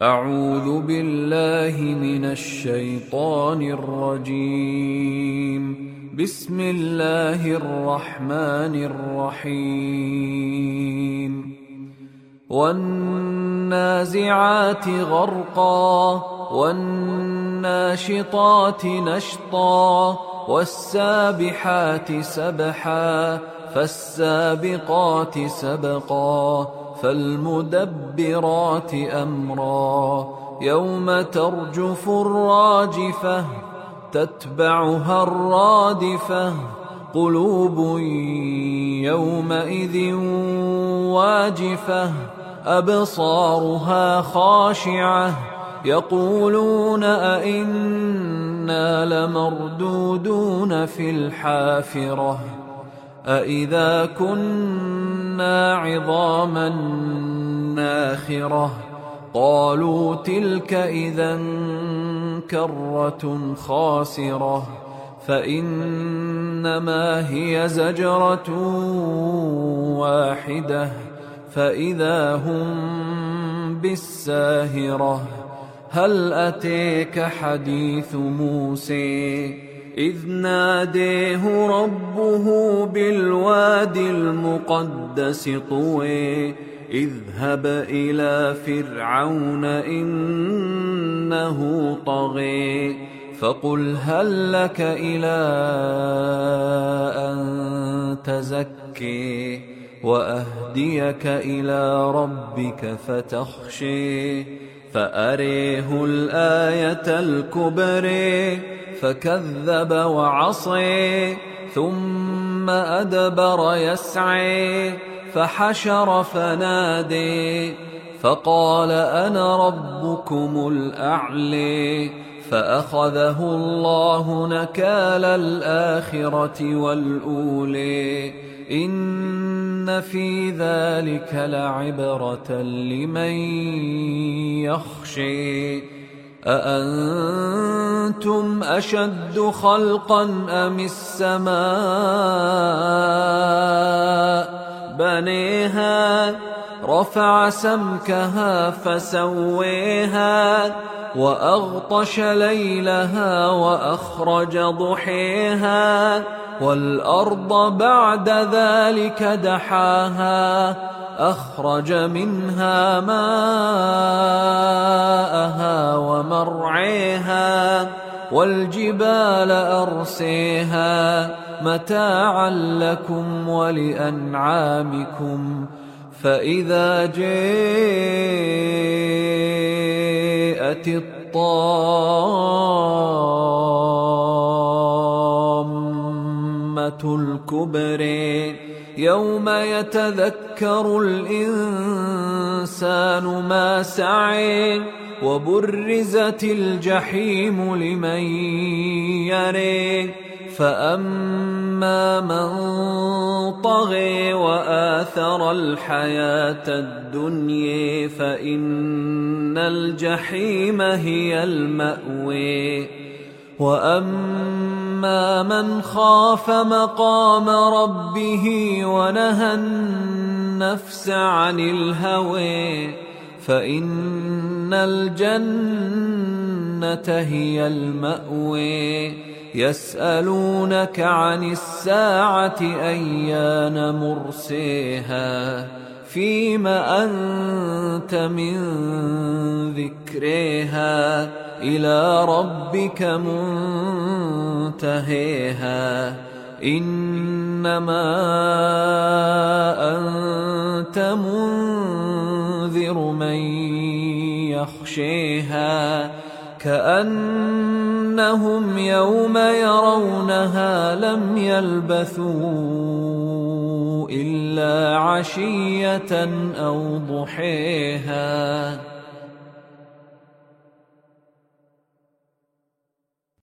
أعوذ بالله من الشيطان الرجيم. بسم الله الرحمن الرحيم. والنازعات غرقا والناشطات نشطا والسابحات سبحا فالسابقات سبقا فالمدبرات أمرا يوم ترجف الراجفة تتبعها الرادفة قلوب يومئذ واجفة أبصارها خاشعة يقولون أئنا لمردودون في الحافرة أئذا كنا عظاما ناخرة قالوا تلك إذا كرة خاسرة فإنما هي زجرة واحدة فإذا هم بالساهرة هل أتيك حديث موسى إذ ناديه ربه بالواد المقدس طوى اذهب إلى فرعون إنه طغى فقل هل لك إلى أن تزكي وأهديك إلى ربك فتخشي فأريه الآية الكبرى فكذب وعصى ثم أدبر يسعى فحشر فنادى فقال أنا ربكم الأعلى فأخذه الله نكال الآخرة والأولى إن في ذلك لعبرة لمن يخشى أأنتم أشد خلقا أم السماء بنيها رفع سمكها فسويها وأغطش ليلها وأخرج ضحيها والأرض بعد ذلك دحاها أخرج منها ماءها ومرعيها والجبال أرسيها متاعا لكم ولأنعامكم فإذا جاءت الطامة الكبرى يوم يتذكر الإنسان ما سعى وبرزت الجحيم لمن يرى فأما من طغى وآثر الحياة الدنيا فإن الجحيم هي المأوى وأما من خاف مقام ربه ونهى النفس عن الهوى فإن الجنة هي المأوى يسألونك عن الساعة أيان مرسيها فيم أنت من ذكرها إلى ربك منتهيها إنما أنت منذر من يخشيها كأنهم يوم يرونها لم يلبثوا إلا عشية أو ضحيها